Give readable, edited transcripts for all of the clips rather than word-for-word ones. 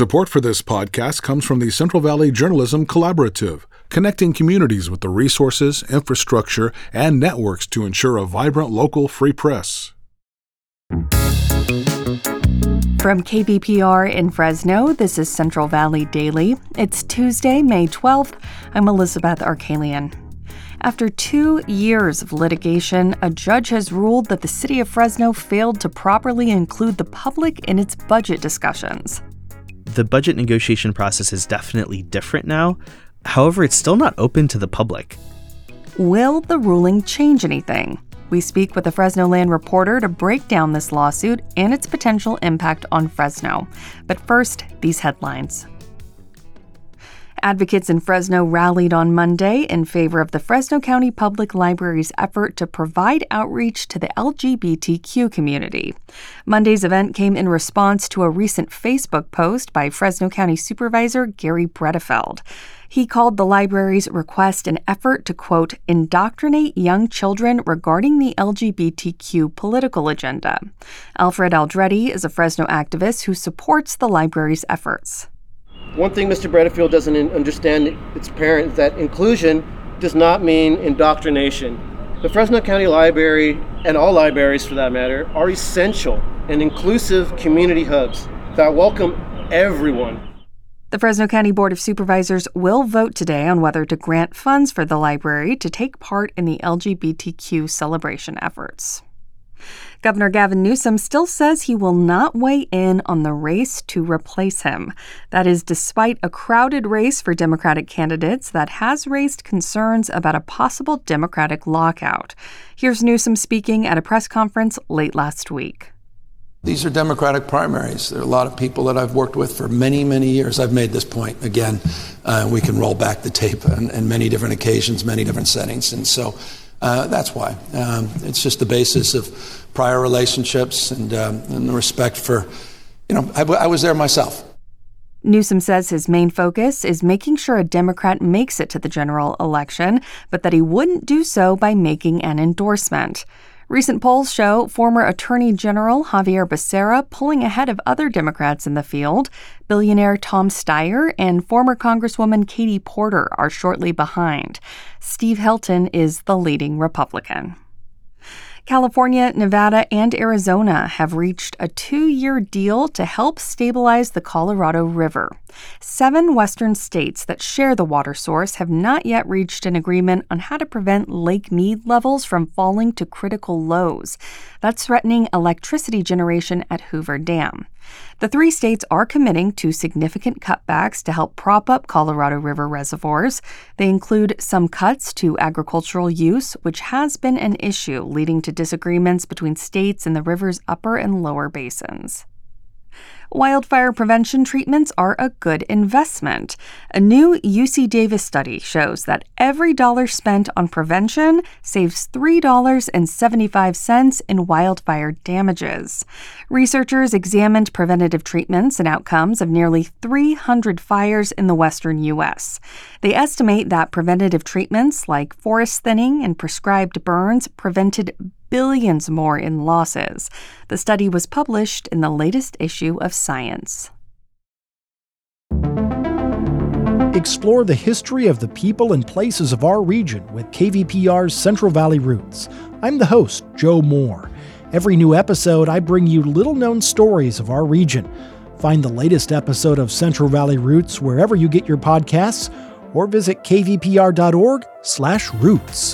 Support for this podcast comes from the Central Valley Journalism Collaborative, connecting communities with the resources, infrastructure, and networks to ensure a vibrant local free press. From KVPR in Fresno, this is Central Valley Daily. It's Tuesday, May 12th. I'm Elizabeth Arkalian. After 2 years of litigation, a judge has ruled that the city of Fresno failed to properly include the public in its budget discussions. The budget negotiation process is definitely different now. However, it's still not open to the public. Will the ruling change anything? We speak with a Fresno Land reporter to break down this lawsuit and its potential impact on Fresno. But first, these headlines. Advocates in Fresno rallied on Monday in favor of the Fresno County Public Library's effort to provide outreach to the LGBTQ community. Monday's event came in response to a recent Facebook post by Fresno County Supervisor Gary Bredefeld. He called the library's request an effort to, quote, indoctrinate young children regarding the LGBTQ political agenda. Alfred Aldretti is a Fresno activist who supports the library's efforts. One thing Mr. Bredefeld doesn't understand, it's apparent that inclusion does not mean indoctrination. The Fresno County Library, and all libraries for that matter, are essential and inclusive community hubs that welcome everyone. The Fresno County Board of Supervisors will vote today on whether to grant funds for the library to take part in the LGBTQ celebration efforts. Governor Gavin Newsom still says he will not weigh in on the race to replace him. That is despite a crowded race for Democratic candidates that has raised concerns about a possible Democratic lockout. Here's Newsom speaking at a press conference late last week. These are Democratic primaries. There are a lot of people that I've worked with for many, many years. I've made this point again. We can roll back the tape on many different occasions, many different settings. And so that's why. It's just the basis of prior relationships and the respect for, I was there myself. Newsom says his main focus is making sure a Democrat makes it to the general election, but that he wouldn't do so by making an endorsement. Recent polls show former Attorney General Xavier Becerra pulling ahead of other Democrats in the field. Billionaire Tom Steyer and former Congresswoman Katie Porter are shortly behind. Steve Helton is the leading Republican. California, Nevada, and Arizona have reached a 2-year deal to help stabilize the Colorado River. 7 western states that share the water source have not yet reached an agreement on how to prevent Lake Mead levels from falling to critical lows. That's threatening electricity generation at Hoover Dam. The 3 states are committing to significant cutbacks to help prop up Colorado River reservoirs. They include some cuts to agricultural use, which has been an issue, leading to disagreements between states in the river's upper and lower basins. Wildfire prevention treatments are a good investment. A new UC Davis study shows that every dollar spent on prevention saves $3.75 in wildfire damages. Researchers examined preventative treatments and outcomes of nearly 300 fires in the western U.S. They estimate that preventative treatments like forest thinning and prescribed burns prevented billions more in losses. The study was published in the latest issue of Science. Explore the history of the people and places of our region with KVPR's Central Valley Roots. I'm the host, Joe Moore. Every new episode, I bring you little-known stories of our region. Find the latest episode of Central Valley Roots wherever you get your podcasts, or visit kvpr.org/roots.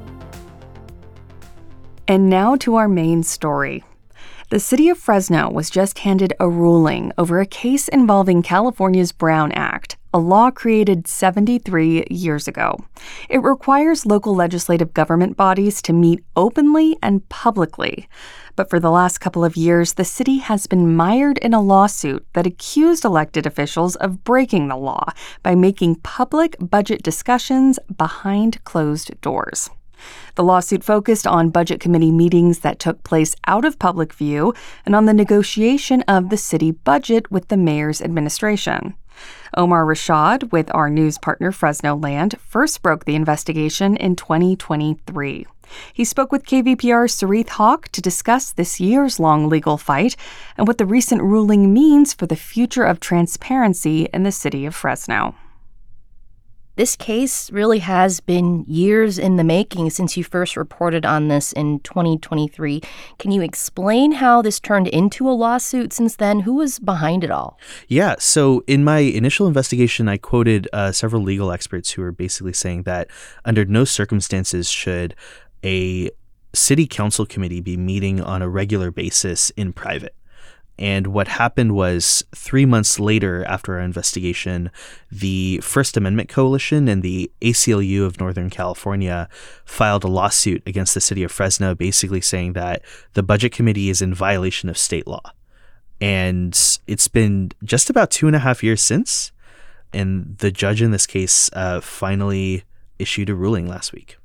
And now to our main story. The city of Fresno was just handed a ruling over a case involving California's Brown Act, a law created 73 years ago. It requires local legislative government bodies to meet openly and publicly. But for the last couple of years, the city has been mired in a lawsuit that accused elected officials of breaking the law by making public budget discussions behind closed doors. The lawsuit focused on budget committee meetings that took place out of public view and on the negotiation of the city budget with the mayor's administration. Omar Rashad, with our news partner Fresno Land, first broke the investigation in 2023. He spoke with KVPR's Sarith Hawk to discuss this years-long legal fight and what the recent ruling means for the future of transparency in the city of Fresno. This case really has been years in the making since you first reported on this in 2023. Can you explain how this turned into a lawsuit since then? Who was behind it all? Yeah, so in my initial investigation, I quoted several legal experts who were basically saying that under no circumstances should a city council committee be meeting on a regular basis in private. And what happened was 3 months later after our investigation, the First Amendment Coalition and the ACLU of Northern California filed a lawsuit against the city of Fresno, basically saying that the budget committee is in violation of state law. And it's been just about 2.5 years since, and the judge in this case finally issued a ruling last week.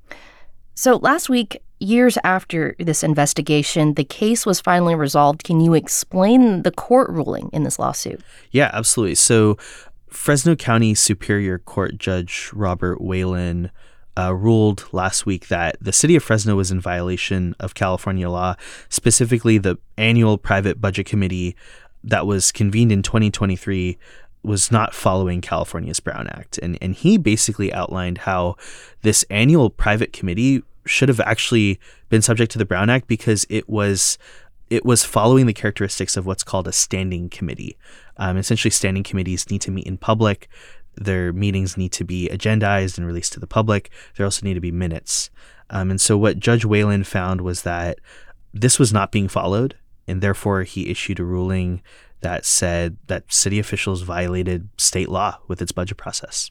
So last week, years after this investigation, the case was finally resolved. Can you explain the court ruling in this lawsuit? Yeah, absolutely. So Fresno County Superior Court Judge Robert Whalen ruled last week that the city of Fresno was in violation of California law, specifically the annual private budget committee that was convened in 2023 was not following California's Brown Act. And he basically outlined how this annual private committee should have actually been subject to the Brown Act because it was following the characteristics of what's called a standing committee. Essentially, standing committees need to meet in public. Their meetings need to be agendized and released to the public. There also need to be minutes. And so what Judge Whalen found was that this was not being followed, and therefore he issued a ruling that said that city officials violated state law with its budget process.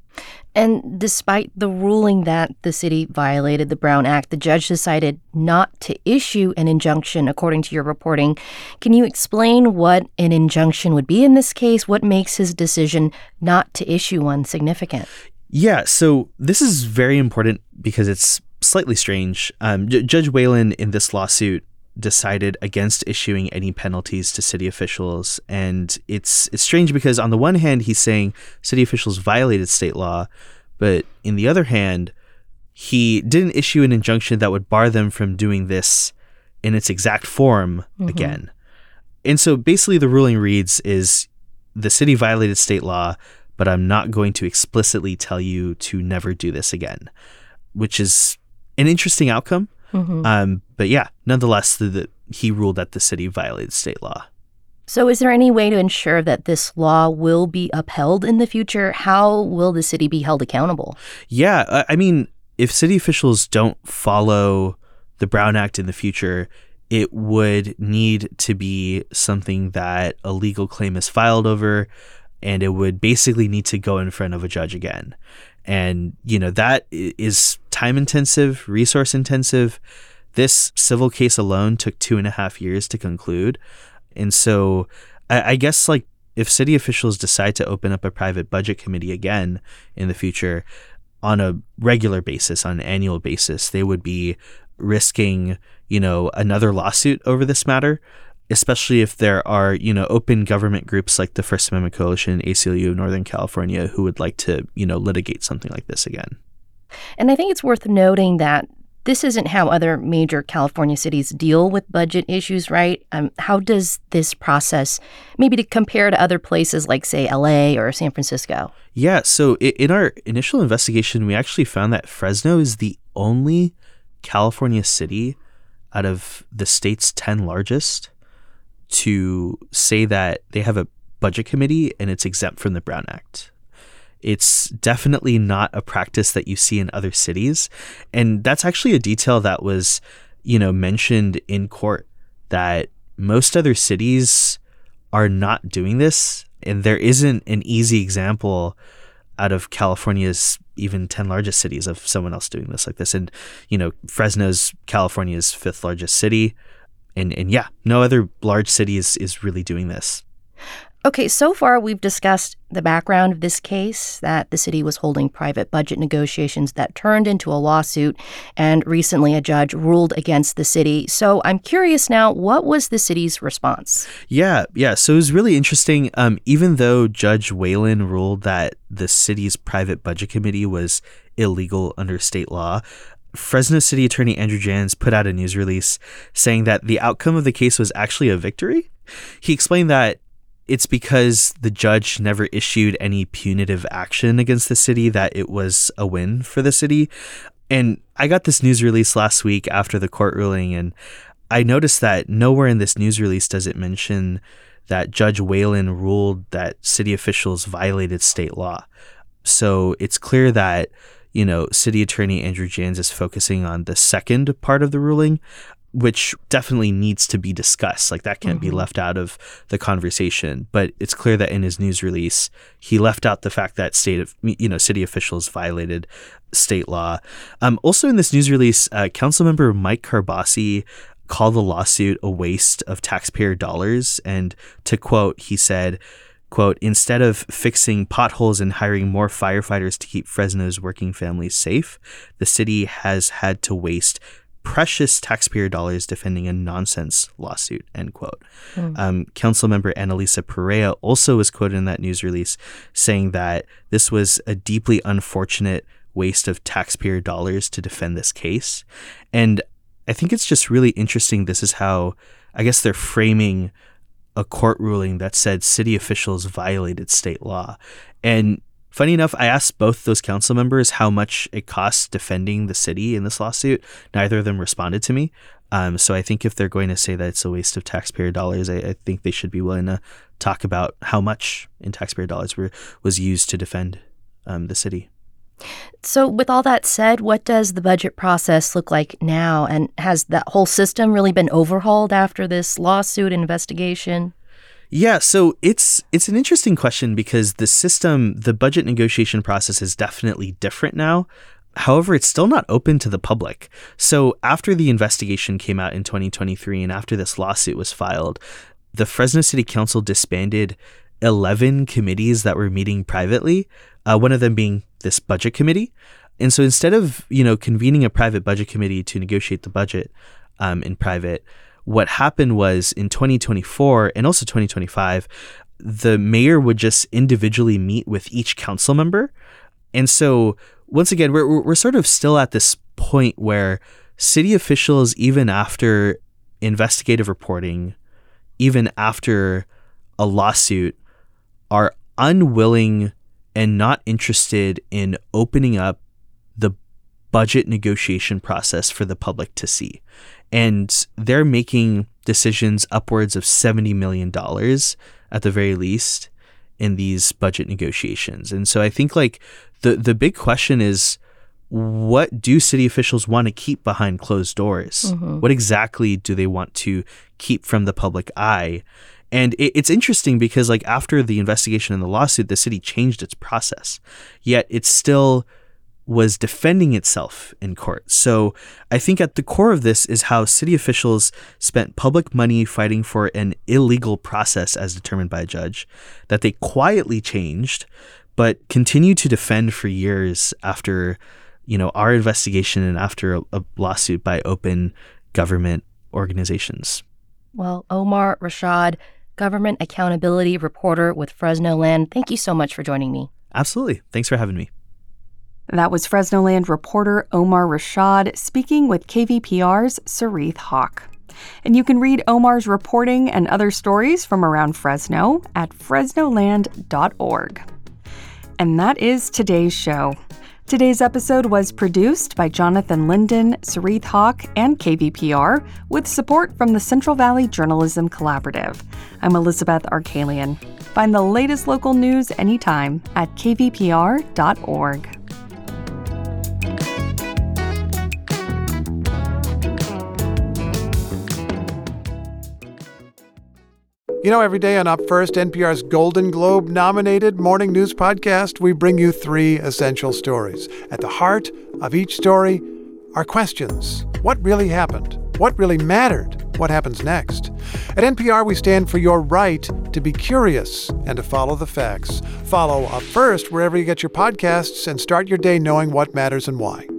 And despite the ruling that the city violated the Brown Act, the judge decided not to issue an injunction, according to your reporting. Can you explain what an injunction would be in this case? What makes his decision not to issue one significant? Yeah, so this is very important because it's slightly strange. Judge Whalen in this lawsuit decided against issuing any penalties to city officials. And it's strange because on the one hand, he's saying city officials violated state law, but in the other hand, he didn't issue an injunction that would bar them from doing this in its exact form again. And so basically the ruling reads is the city violated state law, but I'm not going to explicitly tell you to never do this again, which is an interesting outcome. But yeah, nonetheless, he ruled that the city violated state law. So is there any way to ensure that this law will be upheld in the future? How will the city be held accountable? Yeah, I mean, if city officials don't follow the Brown Act in the future, it would need to be something that a legal claim is filed over, and it would basically need to go in front of a judge again. And, that is time intensive, resource intensive. This civil case alone took 2.5 years to conclude. And so I guess if city officials decide to open up a private budget committee again in the future on a regular basis, on an annual basis, they would be risking, another lawsuit over this matter, especially if there are, open government groups like the First Amendment Coalition, ACLU of Northern California, who would like to, litigate something like this again. And I think it's worth noting that this isn't how other major California cities deal with budget issues, right? How does this process maybe to compare to other places like, say, LA or San Francisco? Yeah, so in our initial investigation, we actually found that Fresno is the only California city out of the state's 10 largest to say that they have a budget committee and it's exempt from the Brown Act. It's definitely not a practice that you see in other cities. And that's actually a detail that was, mentioned in court, that most other cities are not doing this. And there isn't an easy example out of California's even 10 largest cities of someone else doing this like this. And, Fresno's California's 5th largest city. And yeah, no other large city is really doing this. Okay, so far we've discussed the background of this case, that the city was holding private budget negotiations that turned into a lawsuit, and recently a judge ruled against the city. So I'm curious now, what was the city's response? Yeah. So it was really interesting. Even though Judge Whalen ruled that the city's private budget committee was illegal under state law, Fresno City Attorney Andrew Jans put out a news release saying that the outcome of the case was actually a victory. He explained that it's because the judge never issued any punitive action against the city that it was a win for the city. And I got this news release last week after the court ruling, and I noticed that nowhere in this news release does it mention that Judge Whalen ruled that city officials violated state law. So it's clear that, City Attorney Andrew Jans is focusing on the second part of the ruling, which definitely needs to be discussed. Like, that can't be left out of the conversation. But it's clear that in his news release, he left out the fact that city officials violated state law. Also in this news release, Councilmember Mike Carbasi called the lawsuit a waste of taxpayer dollars. And to quote, he said, quote, "Instead of fixing potholes and hiring more firefighters to keep Fresno's working families safe, the city has had to waste precious taxpayer dollars defending a nonsense lawsuit," end quote. Councilmember Annalisa Perea also was quoted in that news release saying that this was a deeply unfortunate waste of taxpayer dollars to defend this case. And I think it's just really interesting. This is how, I guess, they're framing a court ruling that said city officials violated state law. And funny enough, I asked both those council members how much it costs defending the city in this lawsuit. Neither of them responded to me. So I think if they're going to say that it's a waste of taxpayer dollars, I think they should be willing to talk about how much in taxpayer dollars was used to defend the city. So with all that said, what does the budget process look like now? And has that whole system really been overhauled after this lawsuit investigation? Yeah, so it's an interesting question because the budget negotiation process is definitely different now. However, it's still not open to the public. So after the investigation came out in 2023 and after this lawsuit was filed, the Fresno City Council disbanded 11 committees that were meeting privately, one of them being this budget committee. And so instead of, convening a private budget committee to negotiate the budget in private, what happened was in 2024 and also 2025, the mayor would just individually meet with each council member. And so once again, we're sort of still at this point where city officials, even after investigative reporting, even after a lawsuit, are unwilling and not interested in opening up the budget negotiation process for the public to see. And they're making decisions upwards of $70 million at the very least in these budget negotiations. And so I think like the big question is, what do city officials want to keep behind closed doors? What exactly do they want to keep from the public eye? And it's interesting because like after the investigation and the lawsuit, the city changed its process, yet it still was defending itself in court. So I think at the core of this is how city officials spent public money fighting for an illegal process as determined by a judge that they quietly changed, but continue to defend for years after, our investigation and after a lawsuit by open government organizations. Well, Omar Rashad, government accountability reporter with Fresno Land, thank you so much for joining me. Absolutely. Thanks for having me. That was Fresno Land reporter Omar Rashad speaking with KVPR's Sarith Hawk. And you can read Omar's reporting and other stories from around Fresno at fresnoland.org. And that is today's show. Today's episode was produced by Jonathan Linden, Sarith Hawk, and KVPR, with support from the Central Valley Journalism Collaborative. I'm Elizabeth Arkalian. Find the latest local news anytime at kvpr.org. Every day on Up First, NPR's Golden Globe-nominated morning news podcast, we bring you 3 essential stories. At the heart of each story are questions. What really happened? What really mattered? What happens next? At NPR, we stand for your right to be curious and to follow the facts. Follow Up First wherever you get your podcasts and start your day knowing what matters and why.